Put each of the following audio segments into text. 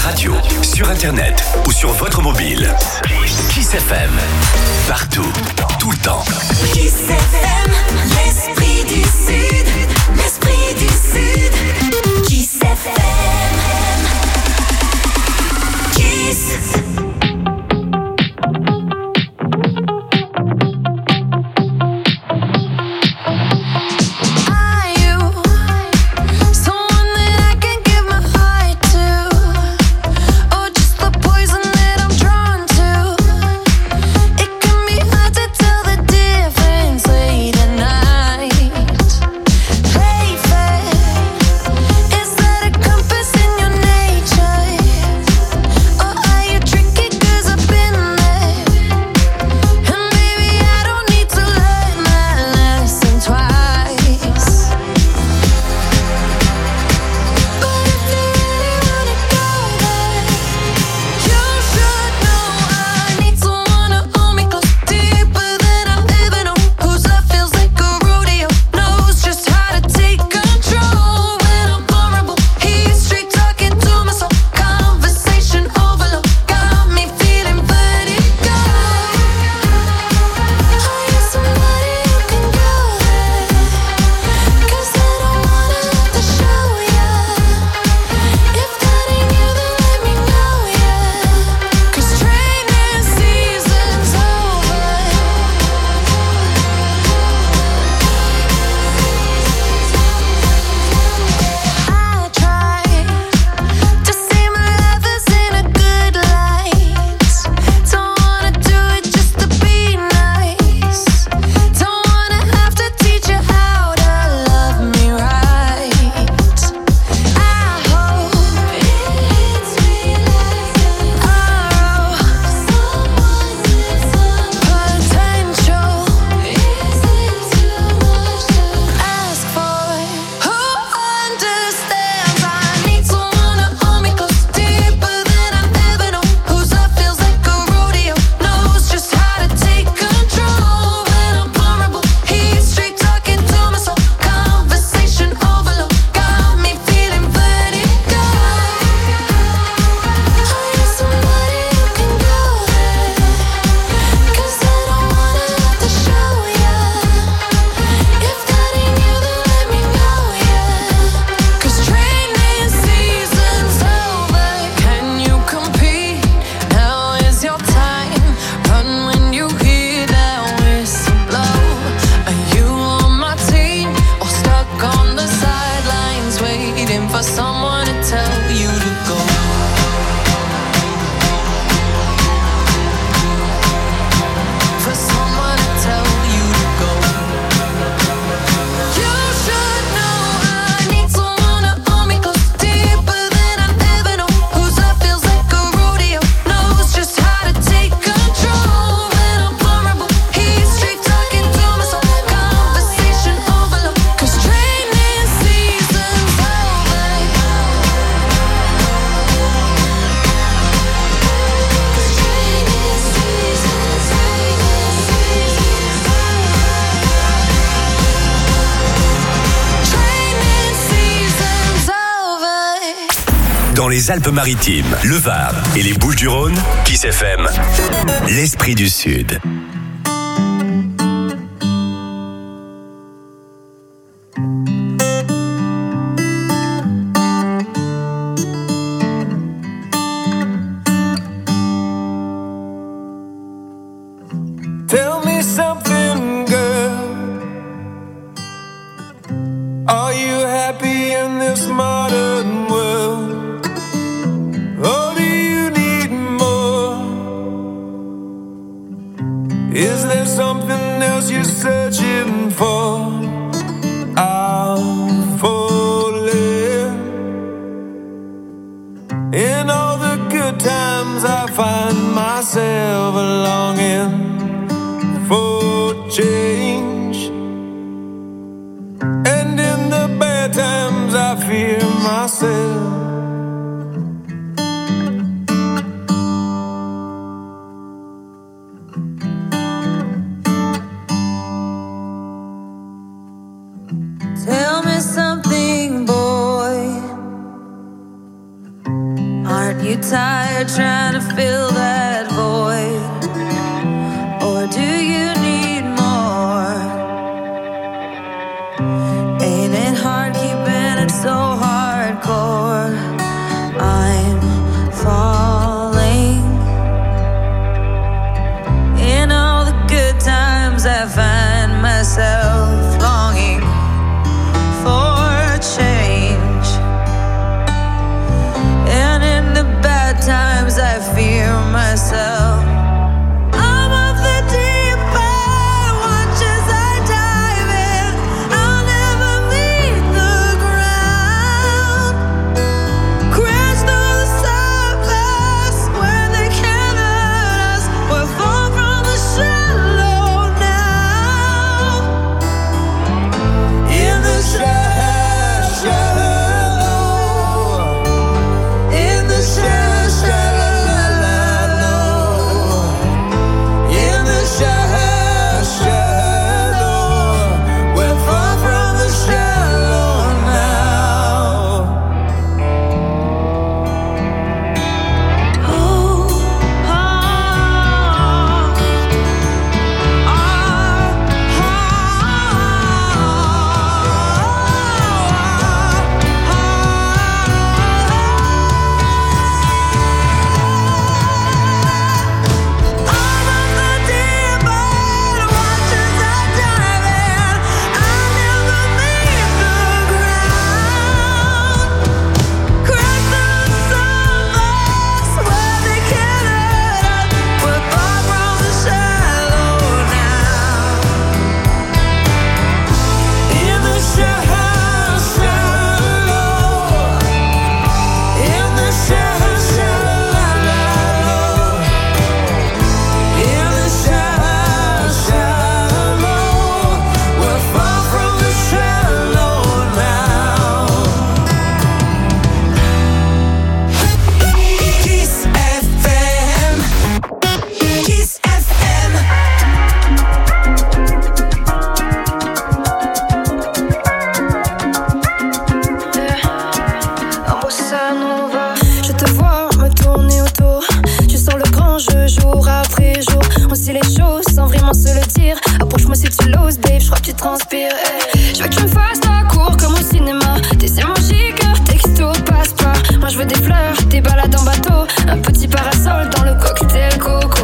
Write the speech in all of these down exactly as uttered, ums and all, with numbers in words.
radio, sur internet ou sur votre mobile. Kiss F M. Partout, tout le temps. Kiss F M, l'esprit du Sud, l'esprit du Sud. Kiss F M. Kiss. Les Alpes-Maritimes, le Var et les Bouches-du-Rhône, Kiss F M, l'esprit du Sud. Tell me something, girl. Are you happy in this modern world? Is there something else you're searching for? I'm falling. In all the good times I find myself longing for change. And in the bad times I fear myself. You tired trying to fill that void? Or do you need more? Ain't it hard keeping it so hardcore? I'm falling. In all the good times I find myself longing for change, and in the bad times I fear myself. I'm of the deep end, watch as I dive in. I'll never meet the ground. Crash through the surface where they can't hurt us. We'll fall from the shallow now. In the shallow, shallow. In the shallow, shallow. In the shallow, shallow. We're far from the shallow now. Oh, ah, Kiss F M. Kiss F M. Je te vois me tourner autour. Je sens le grand jeu jour après jour. On sait les choses sans vraiment se le dire. Approche-moi si tu l'oses, babe, je crois que tu transpires. eh. Je veux que tu me fasses la cour comme au cinéma. Des émojis, cœur, texto, passe pas. Moi je veux des fleurs, des balades en bateau. Un petit parasol dans le cocktail coco.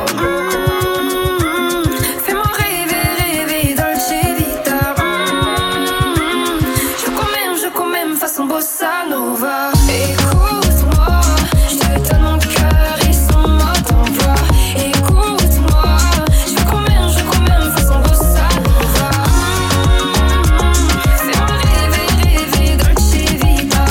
Mmh, fais-moi rêver, rêver, Dolce Vita. Mmh, je veux qu'on m'aime, je veux qu'on m'aime façon bossa nova. Écoute-moi, je te donne mon cœur et son mode d'emploi. Écoute-moi, je veux qu'on m'aime, je veux qu'on m'aime façon bossa nova. Mmh, fais-moi rêver, rêver, Dolce Vita.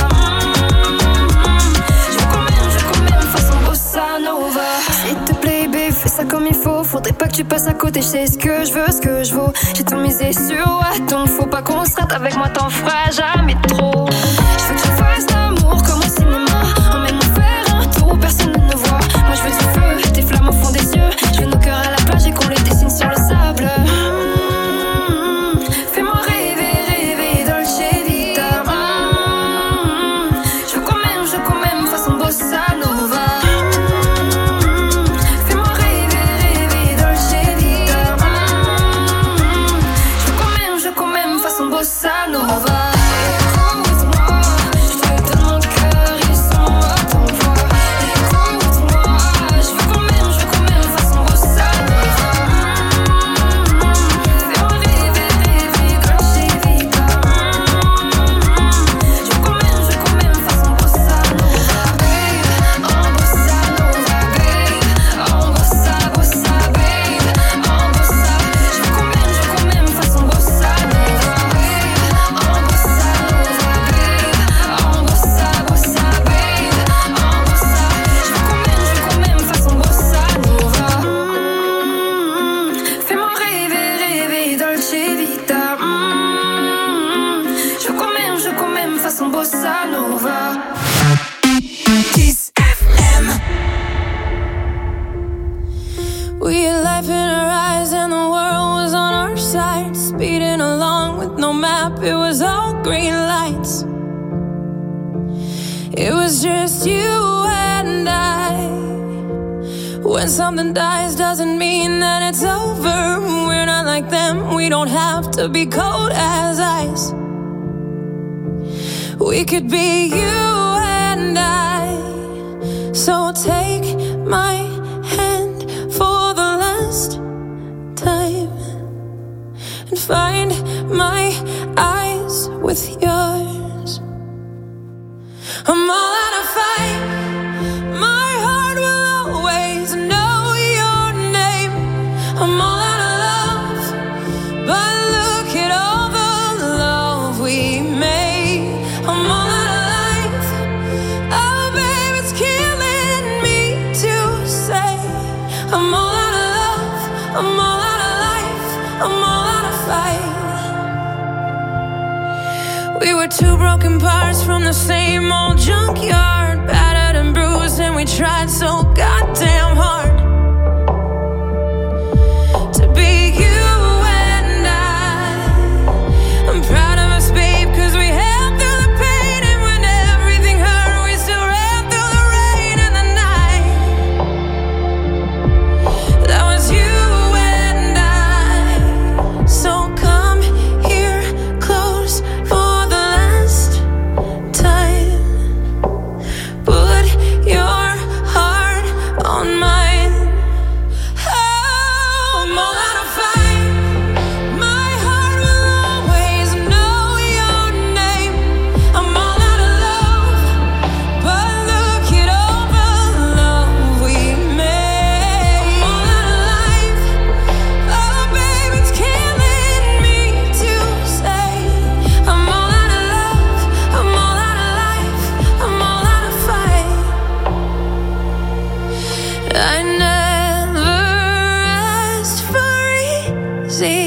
Mmh, je veux qu'on m'aime, je veux qu'on m'aime façon bossa nova. S'il te plaît, babe, fais ça comme il faut. Faudrait pas que tu passes à côté, je sais ce que je veux, ce que je vaux. J'ai tout misé sur ouais, donc faut pas qu'on se rate. Avec moi t'en feras jamais trop. Je veux que tu fasses l'amour comme au cinéma. Emmène-nous faire un tour où personne ne nous voit. Moi je veux du feu, des flammes au fond des yeux. Je veux nos cœurs à la plage et qu'on les dessine sur le sable. Mmh, fais-moi rêver, rêver, Dolce Vita. Mmh, je veux qu'on m'aime, je veux qu'on m'aime façon bossa nova. Mmh, fais-moi rêver, rêver, Dolce Vita. Mmh, je veux qu'on m'aime, je veux qu'on m'aime façon bossa nova. Écoute-moi, je te donne mon cœur et son mode d'emploi. Écoute-moi, je veux qu'on m'aime, je veux qu'on m'aime façon bossa nova. Mmh, fais-moi rêver, rêver, Dolce Vita. Mmh, je veux qu'on m'aime, je veux qu'on m'aime façon bossa nova. Babe, en bossa nova, babe, en bossa, bossa, babe, en bossa. Je veux qu'on m'aime, je veux qu'on m'aime façon bossa nova. Babe, en bossa nova, babe, en bossa, bossa, babe, en bossa. Je veux qu'on m'aime, je veux qu'on m'aime façon bossa nova. Mmh, fais-moi rêver, rêver, Dolce Vita. Mmh, je veux qu'on m'aime, je veux qu'on m'aime façon bossa nova. Kiss F M. We had life in our eyes and the world was on our side. Speeding along with no map, it was all green lights. It was just you and I. When something dies doesn't mean that it's over. We're not like them, we don't have to be cold as ice. We could be you and I. So take my hand for the last time and find my eyes with yours. I'm all out of fight. My heart will always know your name. I'm all out of love, but look at all the love we made. I'm all out of life. Oh, babe, it's killing me to say. I'm all out of love. I'm all out of life. I'm all out of fight. We were two broken parts from the same old junkyard, battered and bruised, and we tried so goddamn hard to be you and I. I'm proud of us, babe, cause we held through the pain, and when everything hurt, we still ran through the rain and the night. That was you and I. So come here close for the last time. Put your heart on mine. Oh, I'm all out of fight. My heart will always know your name. I'm all out of love, but look at all the love we made. I'm all out of life. Oh, babe, it's killing me to say. I'm all out of love. I'm all out of life. I'm all out of fight. I never asked for easy,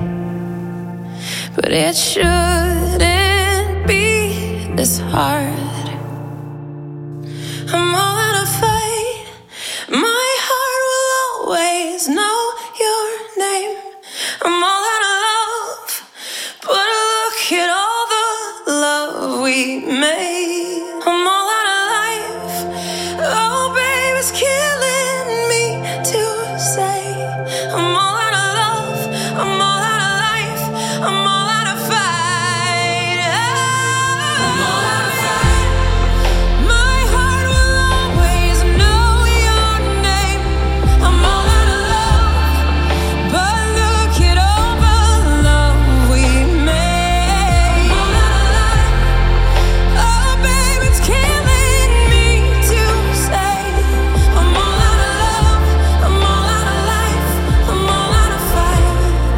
but it shouldn't be this hard. I'm all out of fight. My heart will always know your name. I'm all out of love, but look at all the love we made. I'm all out of life. Oh, babe, it's killing me to say. I'm all out of love. I'm all out of life. I'm all out of fight. I'm all out of fight. My heart will always know your name. I'm all out of love, but look at all the love we made. I'm all out of life. Oh, babe, it's killing me to say. I'm all out of love. I'm all out of life. I'm all out of fight.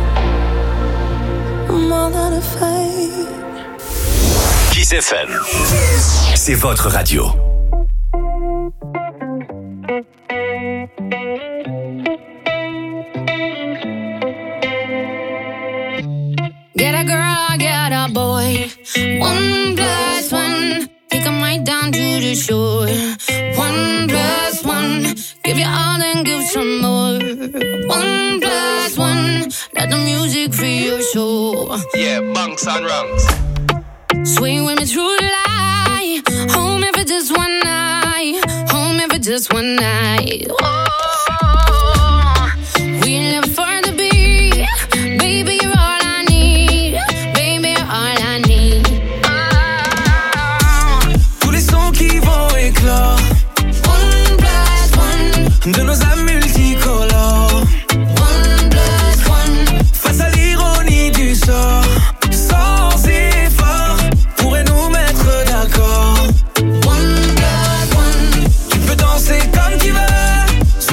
I'm all out of fight. Kiss F M. C'est votre radio. Get a girl, get a boy. One plus one. Take 'em right down to the shore. One plus one. Give you all and give some more. One plus one. Let the music free your soul. Yeah, bunks and rungs. Swing with me through the light. Home if it's just one night. Home if it's just one night. Oh, we live for the beat. Baby, you're all I need. Baby, you're all I need. Oh. Tous les sons qui vont éclore One plus one. de nos âmes multicolores. One plus one. Face à l'ironie du sort, sans effort, pourrait nous mettre d'accord. One plus one. Tu peux danser comme tu veux,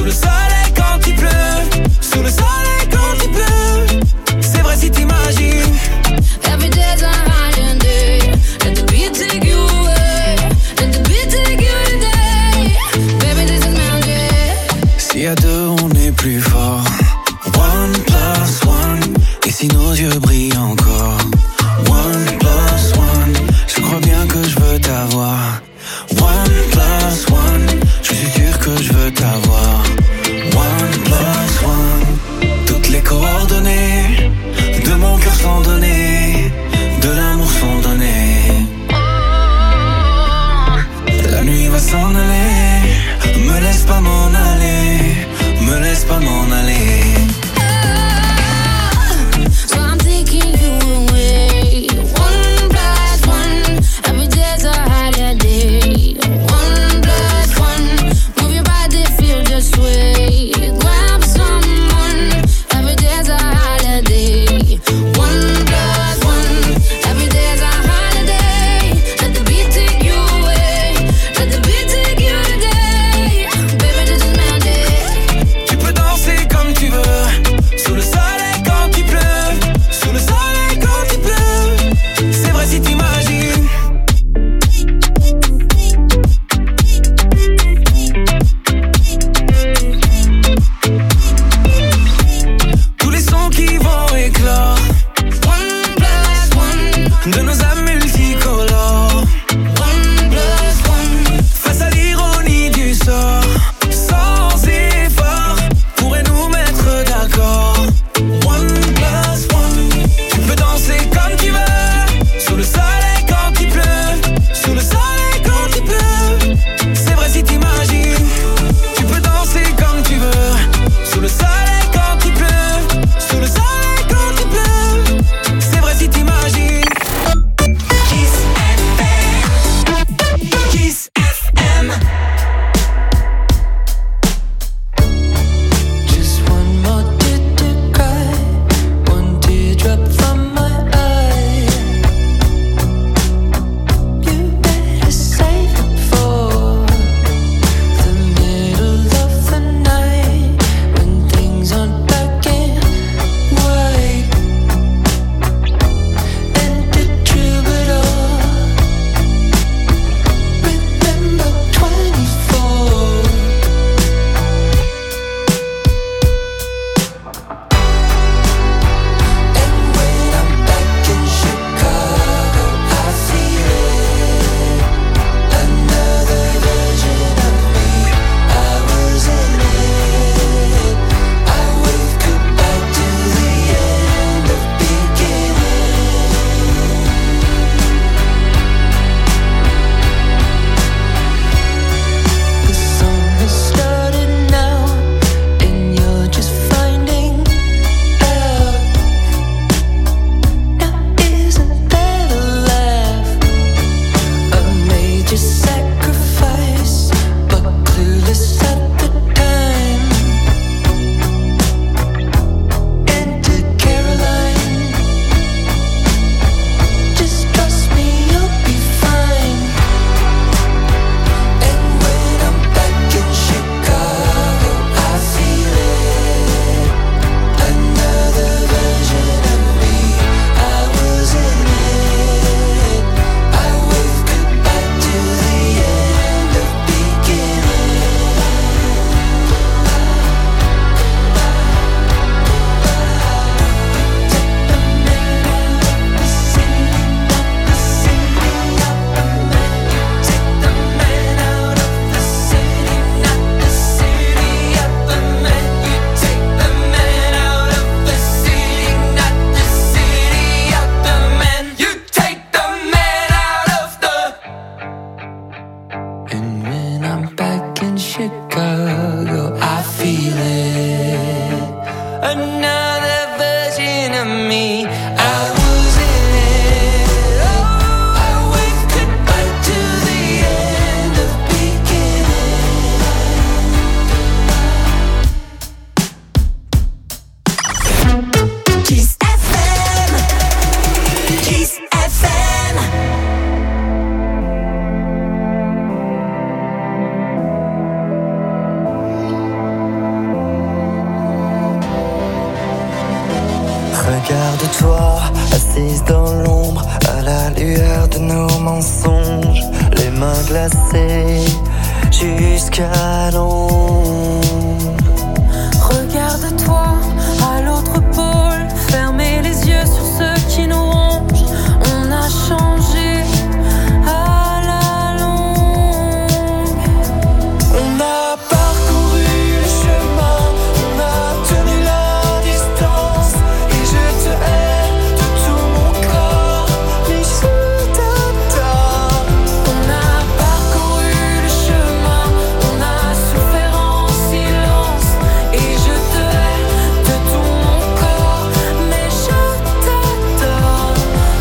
assise dans l'ombre à la lueur de nos mensonges, les mains glacées jusqu'à l'ombre. Regarde-toi à l'autre pôle, fermez les yeux sur ceux qui nous rongent. On a changé à la longue. On a parcouru le chemin, on a tenu la distance, et je te hais de tout mon corps, mais je t'adore. On a parcouru le chemin, on a souffert en silence, et je te hais de tout mon corps, mais je t'adore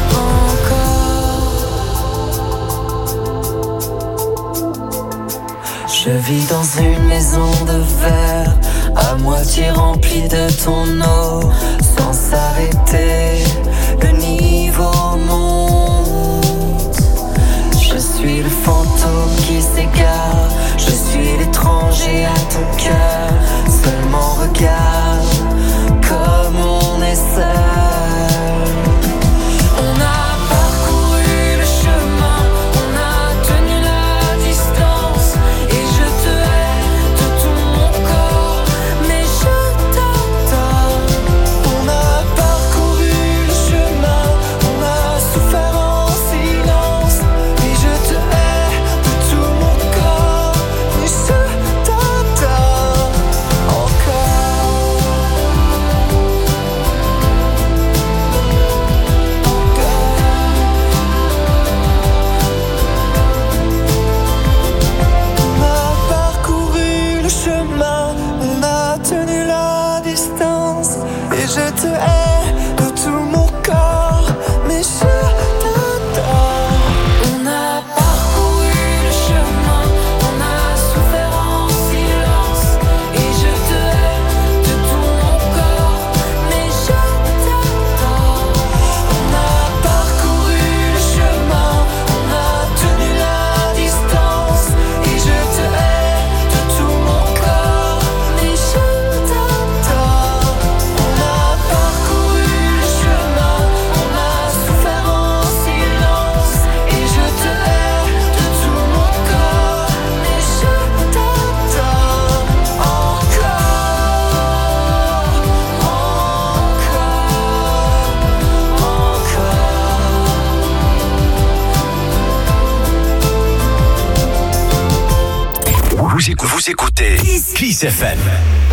encore. Je vis dans une maison de verre, à moitié remplie de ton eau, sans s'arrêter, le niveau monte. Je suis le fantôme qui s'égare, je suis l'étranger à ton cœur. Seulement regarde comme on est seul. On a parcouru le chemin, on a tenu la distance, et je te hais de tout mon corps, mais je t'adore. On a parcouru le chemin, on a souffert en silence, et je te hais de tout mon corps, mais je t'adore encore. On a parcouru le chemin, on a tenu la distance, et je te hais de tout mon corps, mais je t'adore. On a parcouru le chemin, on a souffert en silence, et je te hais de tout mon corps, mais je t'adore. On a parcouru le chemin, on a tenu la distance, et je te hais de tout mon corps, mais je t'adore. On a parcouru le chemin, on a souffert en silence, et je te hais de tout mon corps, mais je t'adore encore, encore, encore. Vous, écou- vous écoutez Kiss F M.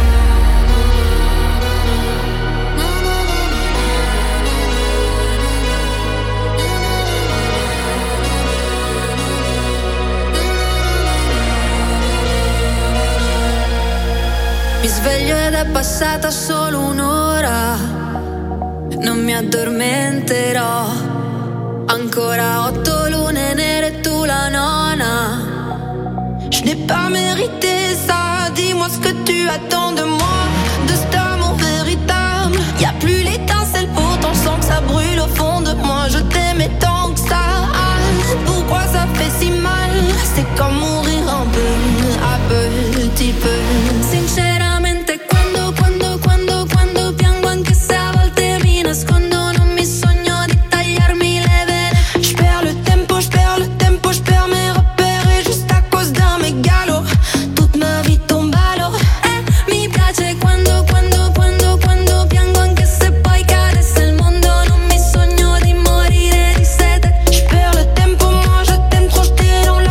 Mi sveglio ed è passata solo un'ora, non mi addormenterò. Ancora otto lune nere e tu la nona. Je n'ai pas mérité ça, dis-moi ce que tu attends de moi, de cet amour véritable. Y a plus l'étincelle, pourtant je sens que ça brûle au fond de moi. Je t'aimais tant que ça, pourquoi ça fait si mal? C'est comme mourir un peu, à petit peu. Sinceramente quando, quando, quando, quando piango, anche se a volte mi nascondo, non mi sogno di tagliarmi le vene. Je perds le tempo, je perds le tempo, je perds mes repères, et juste à cause d'un mégalo, toute ma vie tombe à l'eau. Eh, mi piace quando, quando, quando, quando piango, anche se poi cadesse il mondo, non mi sogno di morire di sete. Je perds le tempo, moi je t'aime trop, je t'ai dans la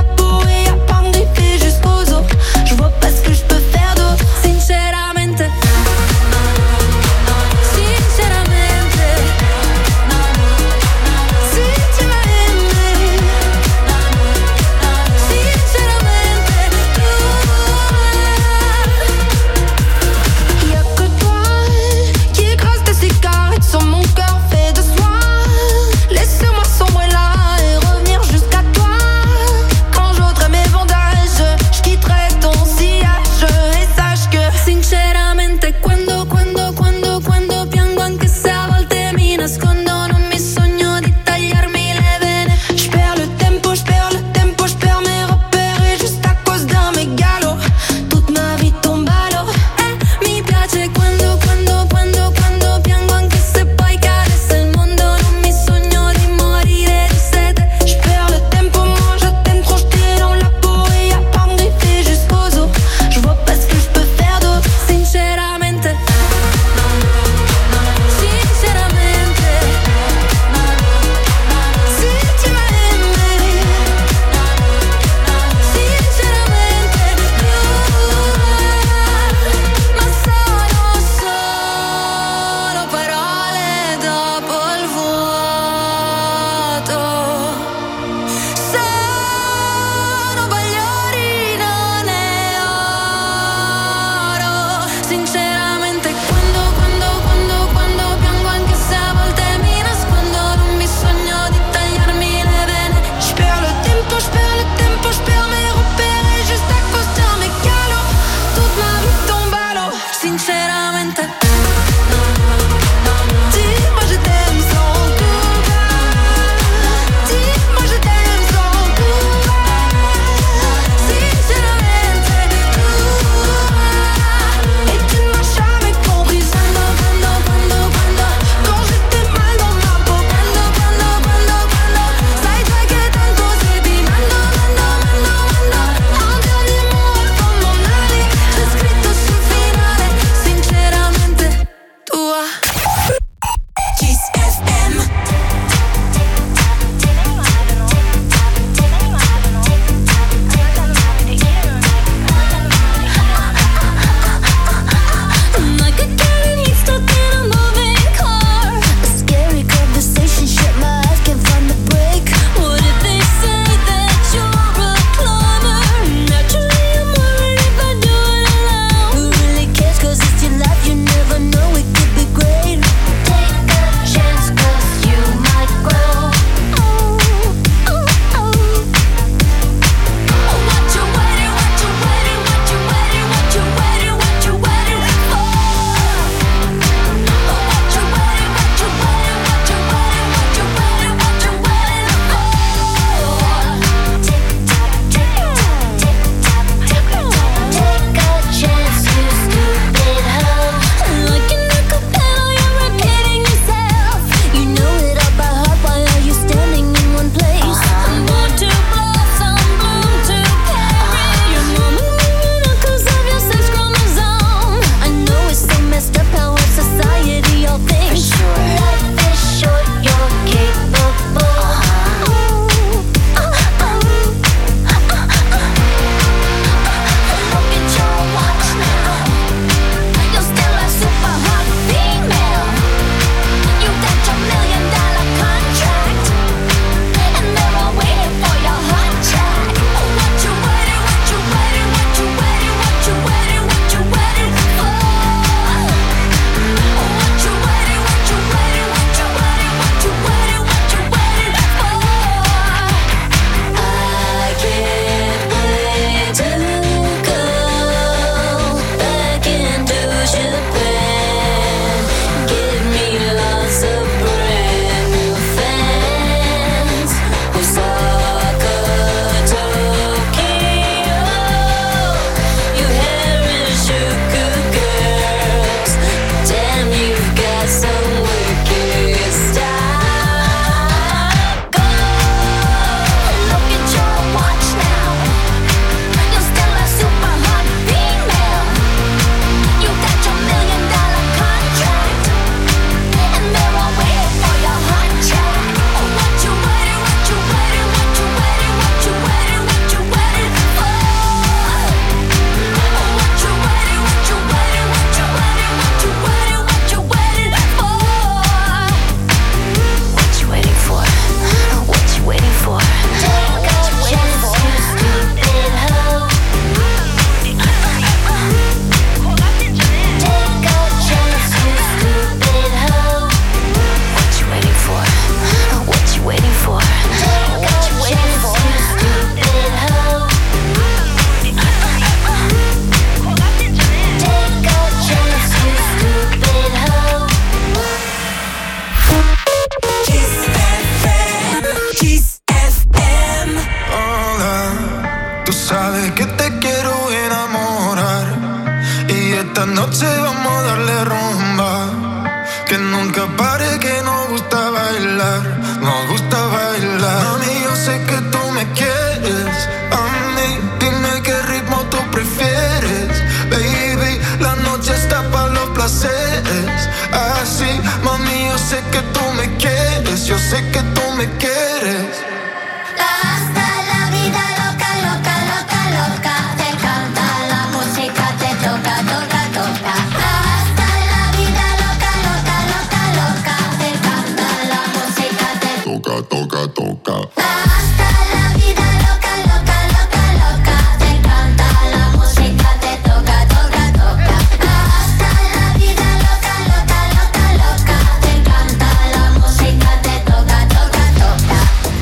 Tú sabes que te quiero enamorar y esta noche vamos a darle rumba. Que nunca pare, que nos gusta bailar, nos gusta bailar. Mami, yo sé que tú me quieres, a mí, dime qué ritmo tú prefieres. Baby, la noche está para los placeres. Así, mami, yo sé que tú me quieres, yo sé que tú me quieres. Hasta la vida loca, loca, loca, loca. Te canta la música, te toca, toca, toca. Hasta la vida loca, loca, loca, loca. Te canta la música, te toca, toca, toca. Hasta la vida loca, loca, loca, loca. Te canta la música, te toca, toca, toca. Hasta la vida loca, loca, loca, loca. Te canta la música, te toca, toca, toca.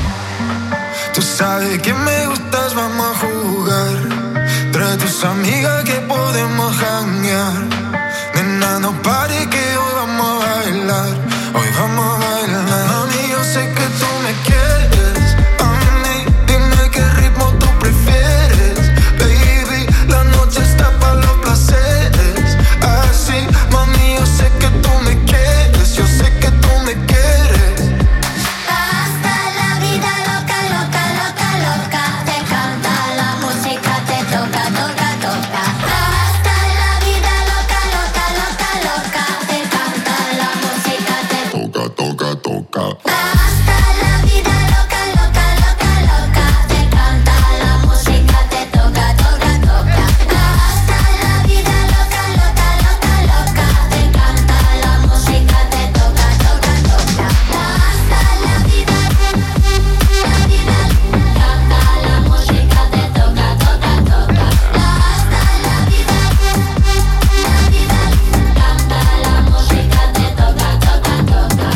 Tú sabes que me gustas, vamos a jugar. Trae tus amigas que podemos janguear. Nena, no pare que hoy vamos a bailar. Hoy vamos a bailar. Mami, yo sé que tú me quieres. A mí, dime qué ritmo tú prefieres. Baby, la noche está para los placeres. Así, mami, yo sé que tú me quieres. Yo sé que tú me quieres. Hasta la vida loca, loca, loca, loca. Te canta la música, te toca, toca, toca. Hasta la vida loca, loca, loca, loca. Te canta la música, te toca, toca, toca. Hasta la vida loca, loca, loca, loca. Te canta la música, te toca, toca, toca. Hasta la vida loca, loca, loca, loca. Te canta la música, te toca, toca, toca. Hasta la vida, la vida, canta la música, te toca, toca, toca. Hasta la vida, la vida, canta la música, te toca, toca, toca.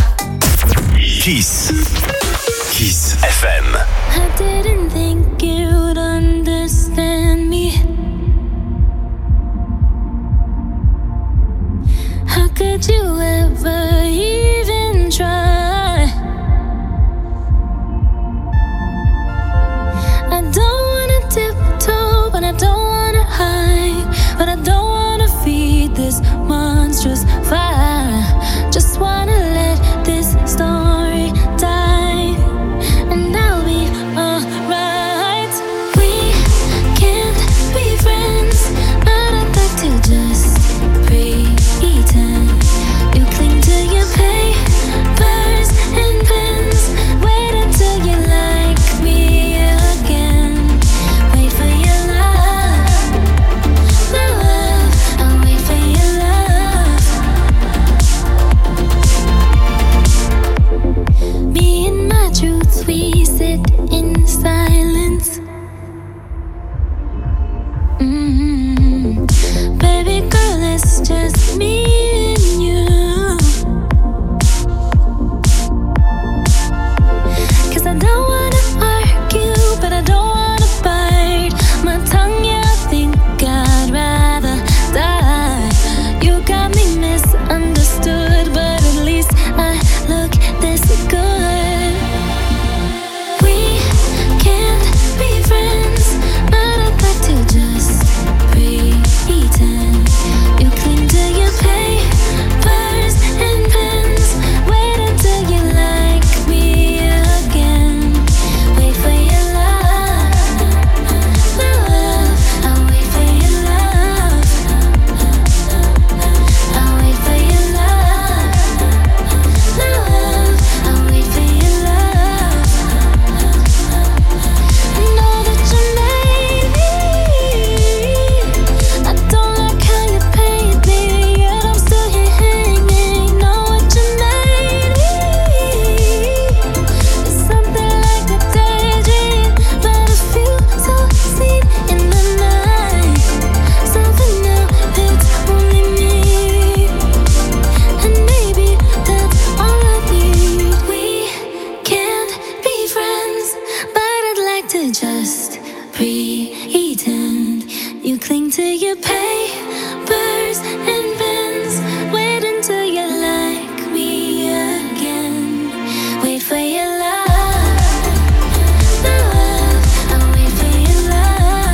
Kiss. Kiss F M. I didn't think you'd understand me. How could you ever even try? I don't wanna tiptoe, but I don't wanna hide. But I don't wanna feed this monstrous fire. Just wanna let this story die, and I'll be alright. We can't be friends, but I'd like to just pretend. You cling to your papers and pens. Wait until you like me again. Wait for your love, love. I'll wait for your love. Me and my truth, we sit in silence. Mm-hmm. Baby girl, it's just me and you. 'Cause I don't wanna argue, but I don't wanna bite my tongue. Yeah, I think I'd rather die. You got me misunderstood, but at least I look this good. We can't be friends, but I'd like to just pretend. You cling to your papers and pens. Wait until you like me again. Wait for your love, love. I'll wait for your love. I'll wait for your love, love. I'll wait for your love. I know that you made me. I don't like how you paint me, yet I'm still here hanging. Know what you made me. It's something like a daydream, but I feel so seen in the night. So for now, it's only me, and maybe that's all I need. We can't be friends, but I'd like to just pretend. You cling to your papers and pens. Wait until you like me again. Wait for your love, love. I'll wait for your love.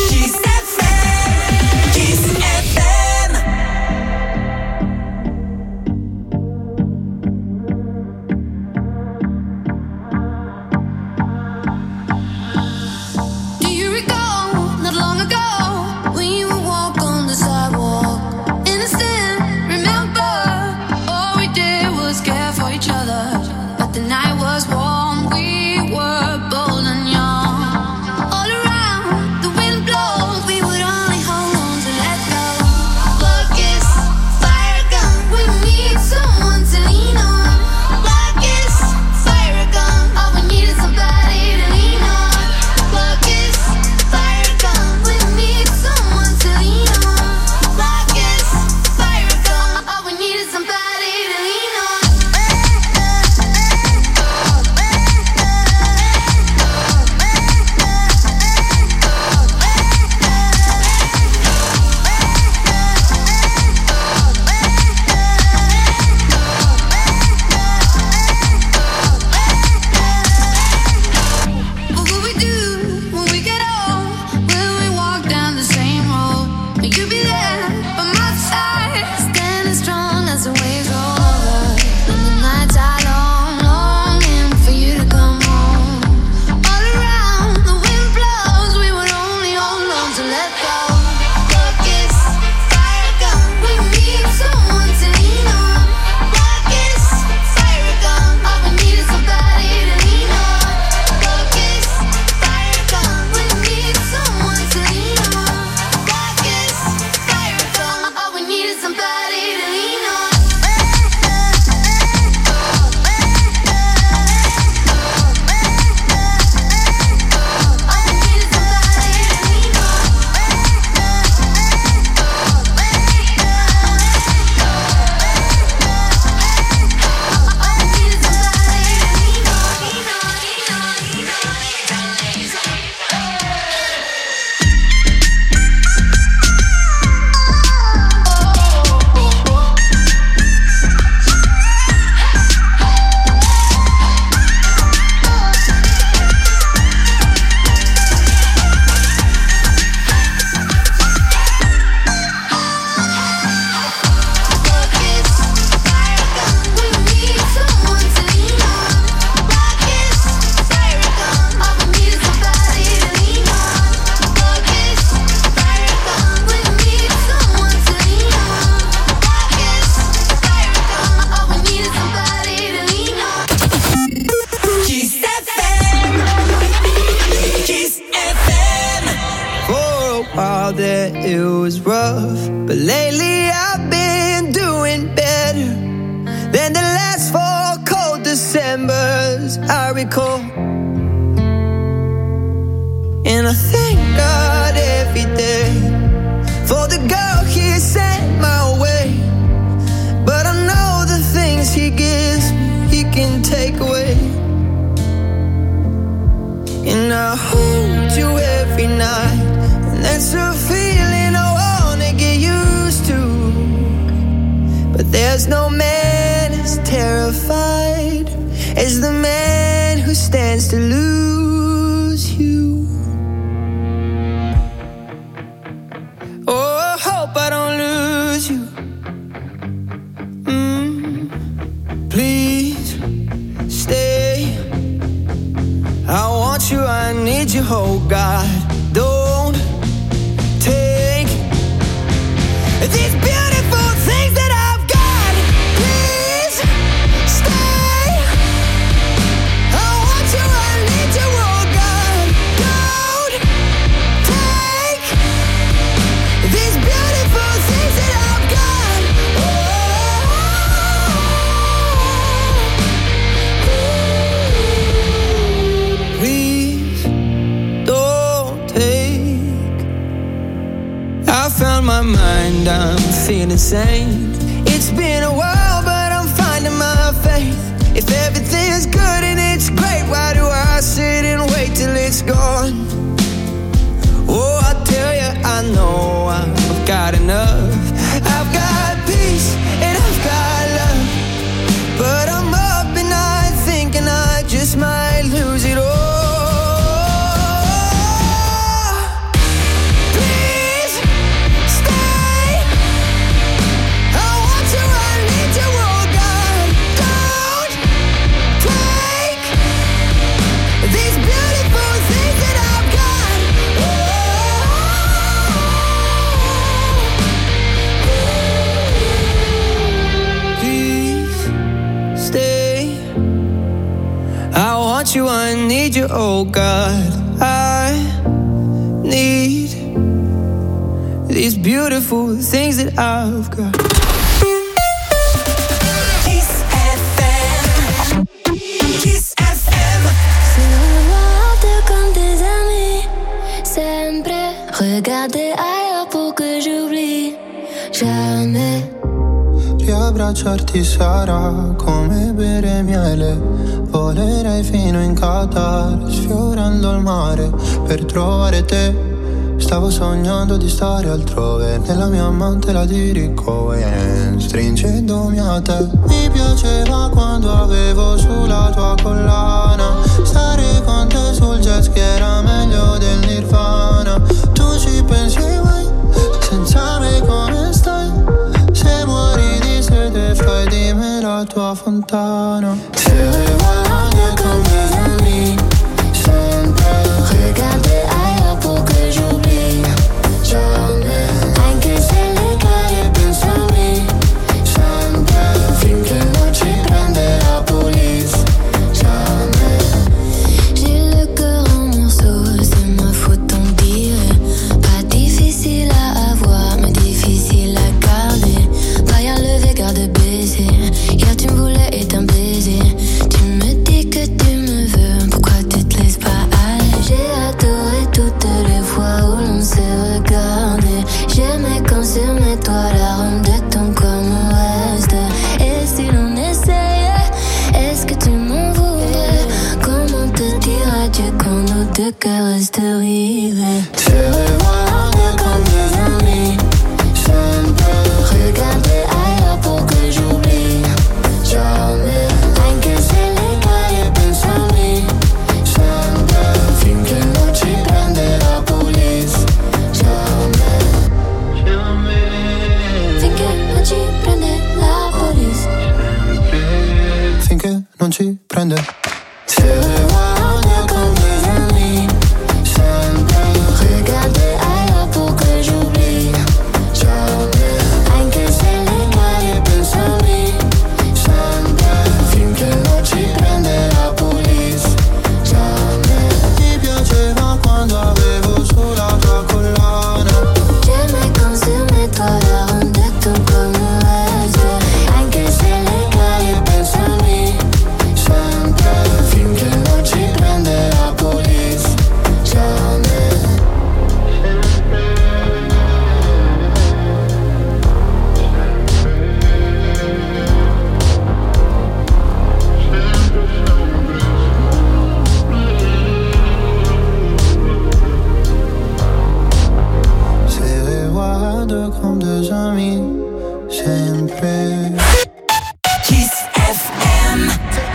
Kiss F M, Kiss F M. Do you recall not long ago when you would walk on the sidewalk? Innocent, remember, all we did was care for each other. But the night was warm, we were bold and young. All around, the wind blows, we would only hold on to let go. Blood kiss, fire gun, we need someone to lean on. Blood kiss, fire gun, all we need is somebody to lean on. Blood kiss, fire gun, we need someone to lean on. Blood kiss, fire gun, all we need is somebody to lean on. What will we do when we get old? Will we walk down the same road? Will you be there by my side, standing strong as the waves roll over? When the nights are long, longing for you to come home. All around, the wind blows, we would only hold on to let go. Blood kiss, fire gun, we need someone to lean on. Blood kiss, fire gun, all we need is somebody to lean on. Blood kiss, fire gun, we need someone to lean on. Blood kiss, fire gun, all we need is somebody to lean on. Blood kiss, fire gun, we need someone to lean on. Blood kiss, fire gun, all we need is somebody to lean on. Blood kiss, fire gun, we need someone to lean on. Blood kiss, fire gun, all we need is somebody to lean on. Kiss F M, Kiss F M. For a while there it was rough, but lately I've been doing better than the last four cold Decembers I recall. And I thank God every day for the girl He sent my way. But I know the things He gives me, He can take away. And I hold you every night, and that's a feeling I wanna get used to. But there's no man as terrified as the man who stands to lose you. Oh, I hope I don't lose you. Mm, please stay. I want you, I need you, oh God. Don't take these beautiful things that I've got. Please stay. I want you, I need you, oh God. Don't take these beautiful things that I've got. Oh, please don't take. I found my mind, I'm feeling sane. It's been a while, but I'm finding my faith. If everything's good and it's great, why do I sit and wait till it's gone? Oh, I tell you, I know I've got enough. I've got peace and I've got love, but I'm up and I thinking I just might lose it all. what I need. These beautiful things that I've got. Kiss F M. Kiss F M. C'est le voir comme des amis. Sempre regarder ailleurs pour que j'oublie. Jamais. Riabbracciarti sarà come bere miele. Volerei fino in Qatar, sfiorando il mare per trovare te. Stavo sognando di stare altrove, nella mia mantela di Rick Owens, stringendomi a te. Mi piaceva quando avevo sulla tua collana, stare con te sul jet ski era meglio del Nirvana. Tu ci pensi mai, senza me come stai? Se muori di sete fai di me la tua fontana. Se le guardi con mes amis, sempre regarder ailleurs pour que j'oublie. Jamais, anche se le cade penso a me, sempre finché non ci prende la police. Jamais. J'ai le cœur en morceaux, c'est ma faute on dirait. Pas difficile à avoir, mais difficile à garder. Baillard levé, garde baiser. Hier tu me voulais et un baiser. Tu me dis que tu me veux, pourquoi tu te laisses pas aller? J'ai adoré toutes les fois où l'on s'est regardé. J'aimais quand sur mes toits l'arôme de ton corps me reste. Et si l'on essayait, est-ce que tu m'en voudrais? Comment te dire adieu quand nos deux cœurs restent rivés? Se le guardi con mes amis, sempre Regarder ailleurs pour que j'oublie. jamais, Anche se le cade penso a me. sempre finché non ci prende la police. Jamais, Finché non ci prende la police. finché non ci prende. Se le guardi con mes amis, sempre Regarder ailleurs pour que j'oublie. jamais, Anche se le cade penso a me. sempre finché non ci prende la police. Jamais. Mi piaceva quando avevo sulla tua collana, J'aimais quand sur mes toits l'arôme de ton corps me reste. Anche se le cade penso a me. sempre finché non ci prende la police. Jamais. Se le guardo comme deux amis, sempre. Kiss F M.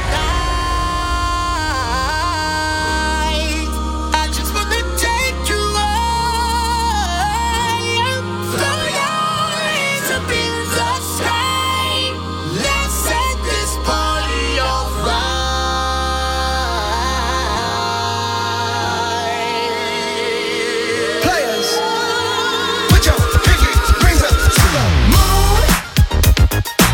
I just wanna take you higher. Throw your hands up in the sky. Let's set this party on fire. Players, put your pinky rings up to the moon.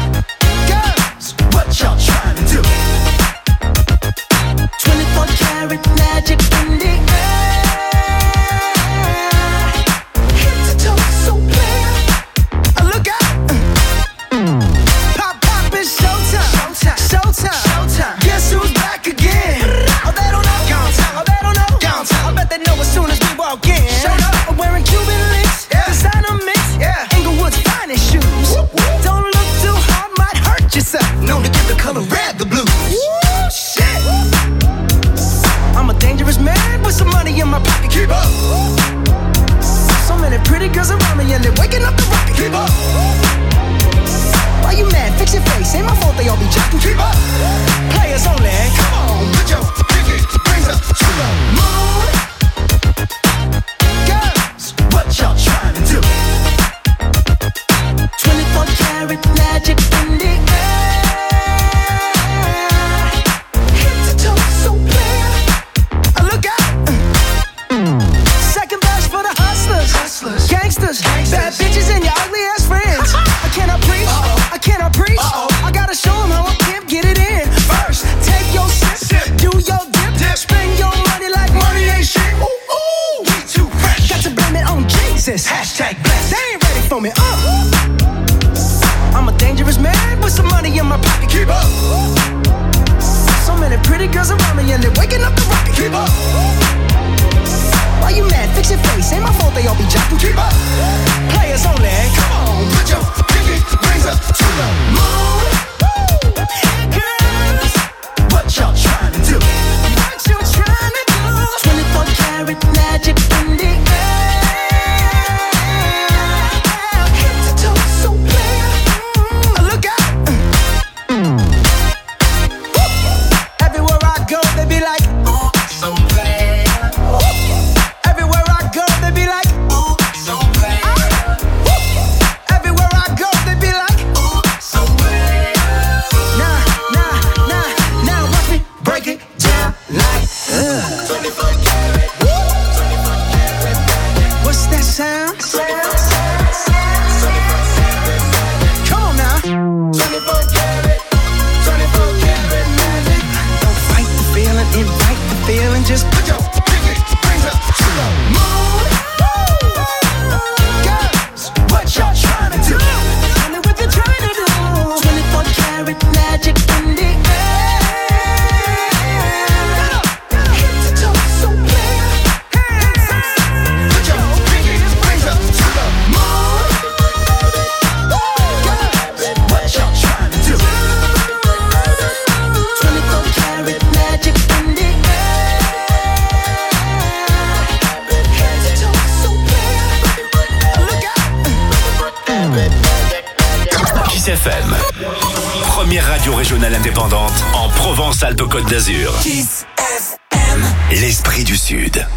exist. Hashtag blessed. They ain't ready for me. Uh. I'm a dangerous man with some money in my pocket. Keep up. So many pretty girls around me and they're waking up the rocket. Keep up. Why you mad? Fix your face. Ain't my fault they all be jocking. Keep up. Players only. Come on, put your pinky rings up to the moon. Girls, what y'all trying to do? What you trying to do? twenty-four karat magic in the air. Head to toe, so clear. Look out. Everywhere I go, they be like, oh, so bad. Everywhere I go, they be like, oh, so bad. Everywhere I go, they be like, oh, so bad. Nah, nah, nah, now watch me break it down like, uh. twenty-four karat, twenty-four karat magic. What's that sound? Come on now. twenty-four karat, twenty-four karat magic. Don't fight the feeling, invite the feeling. Just put your pinky rings up to the moon. Girls, what y'all trying to do? Tell me what you're trying to do. twenty-four karat magic in the air. Head to toe, so clear. Put your pinky rings up to the moon. Girls, what y'all trying to do? twenty-four karat magic in the air. Head to toe, so clear. Look out. Kiss F M, première radio régionale indépendante en Provence-Alpes-Côte d'Azur. Kiss F M. L'esprit du Sud.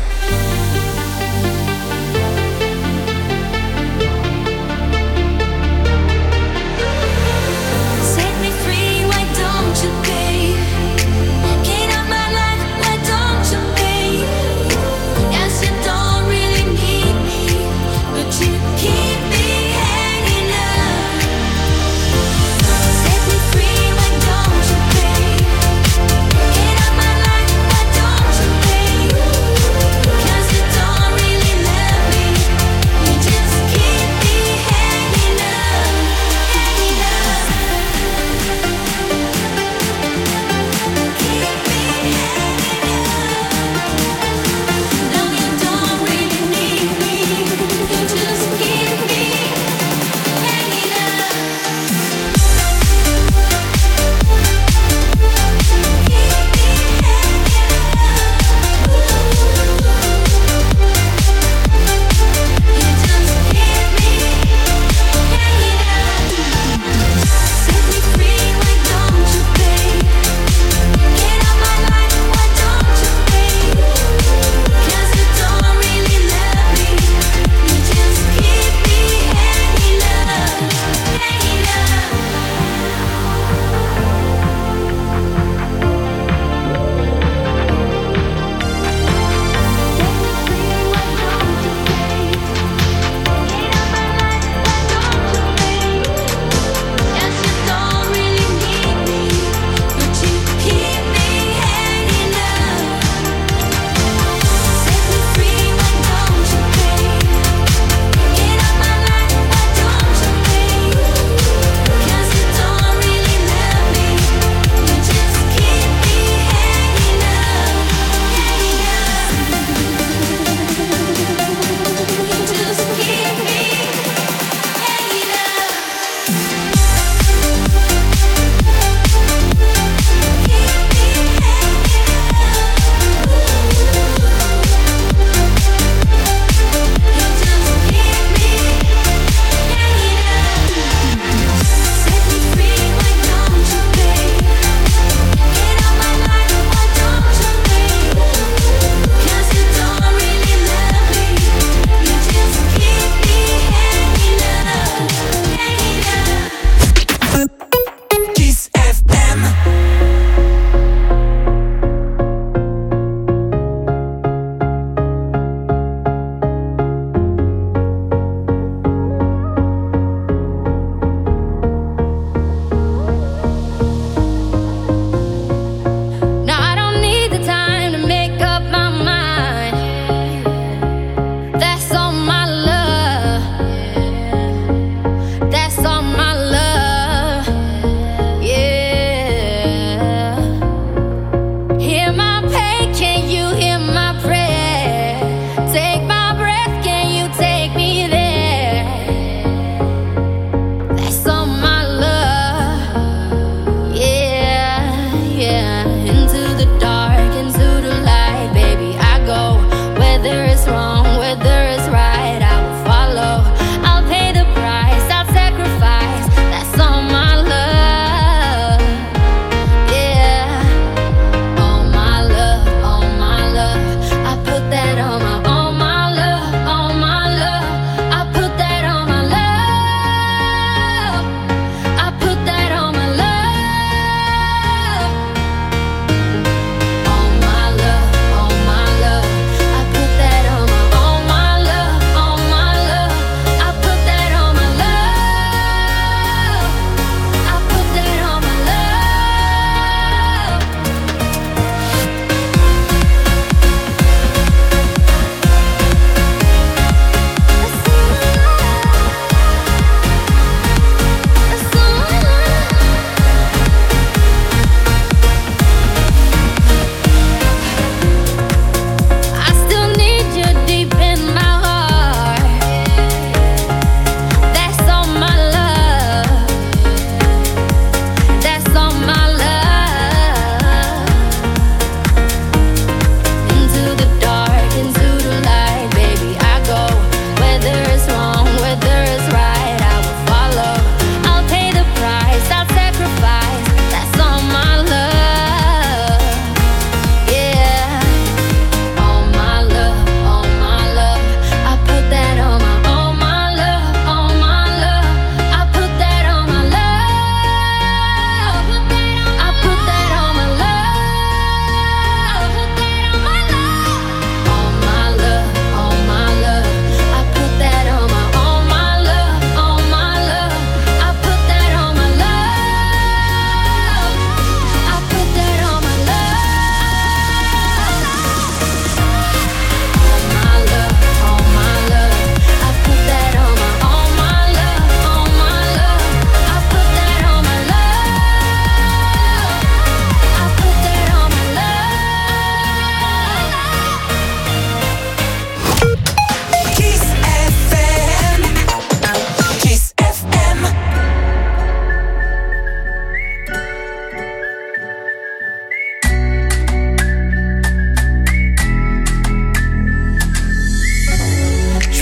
Set me free, why don't you, babe? Get out my life, why don't you, babe? Yes, you don't really need me, but you keep me hanging up. Set me free, why don't you, babe? Get out my life, why don't you, babe? 'Cause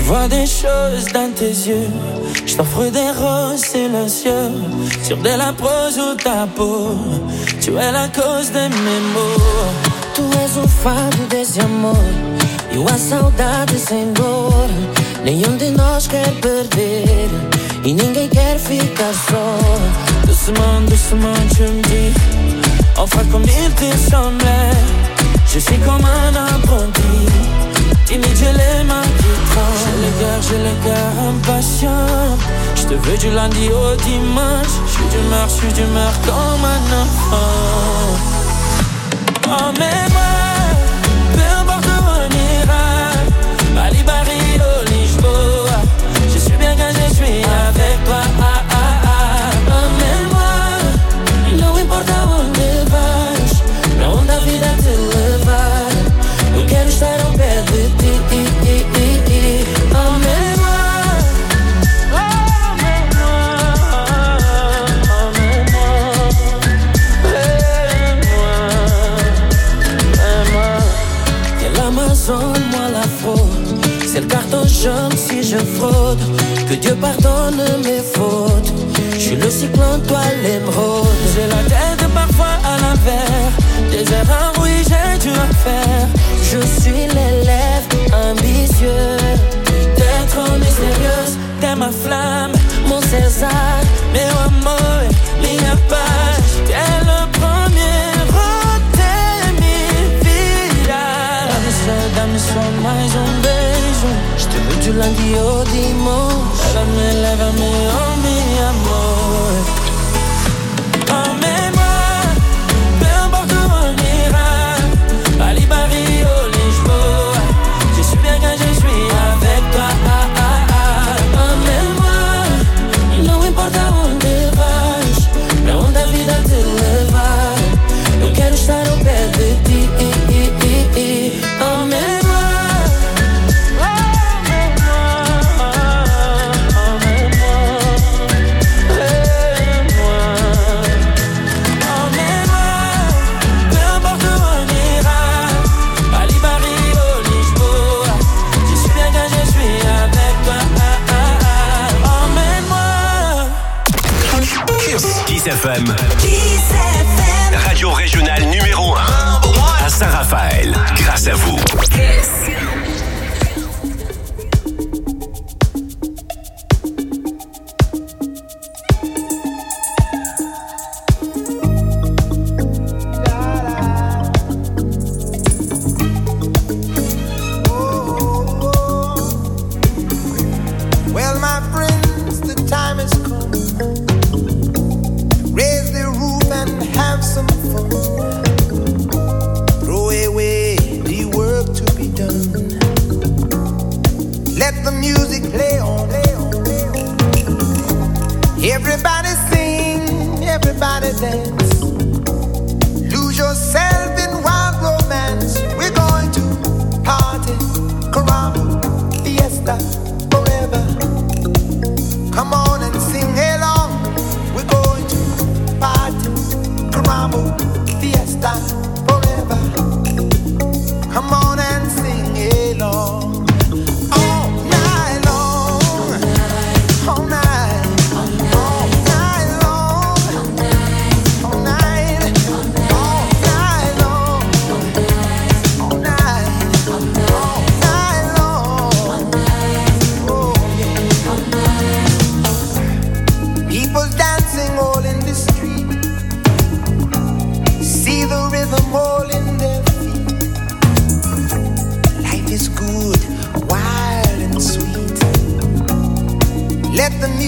vois des choses dans tes yeux. Je t'offre des roses silencieux sur de la prose ou ta peau. Tu es la cause de mes maux. Tu és o fado desse amor e a saudade sem dor. Nenhum de nós quer perder e ninguém quer ficar só. Doucement, doucement, tu me dis enfin comme il te semblait. Je suis comme un apprenti, timide, j'ai les mains qui tremblent. J'ai le cœur, j'ai le cœur impatient. Je te veux du lundi au dimanche. Je suis d'humeur, je suis d'humeur comme un enfant. Emmène-moi, peu importe où on ira, Bali, Barrio, Lisboa. Je suis bien quand je suis avec toi. Ah, ah, ah. Emmène-moi, não importa onde vais, pra onde a vida te levar. Eu quero estar ao pé de ti. Emmène-moi, moi l'afro, c'est le carton jaune si je fraude. Que Dieu pardonne mes fautes. Je suis le cyclone, toi l'émeraude. J'ai la tête parfois à l'envers. Des erreurs, oui j'ai dû en faire. Je suis l'élève ambitieux. T'es trop mystérieuse, t'es ma flamme, mon César. Meu amor, minha paz. T'es le premier. Dá-me só mais um beijo. Je te veux du lundi au dimanche. Lève-me, lève-me, oh mi amor. Emmène-moi, peu importe où on ira, Bali, Barrio, Lisboa. Je suis bien quand je suis avec toi. Ah, ah, ah. Emmène-moi, não importa onde vais, pra onde a vida te levar. Eu quero estar ao pé de ti. Kiss F M, radio régionale numéro un à Saint-Raphaël. Grâce à vous. Let the music